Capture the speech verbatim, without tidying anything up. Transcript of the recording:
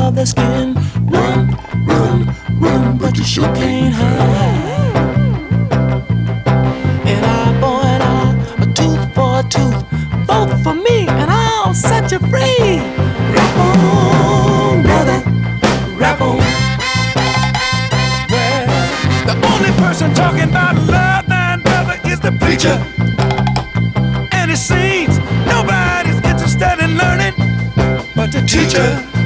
of the skin. Run, run, run, but you sure can't hide. An eye for an eye, a tooth for a tooth. Vote for me and I'll set you free. Rap on, brother, rap on. Well, the only person talking about love, man, brother, is the preacher. And it seems nobody's interested in learning but the teacher.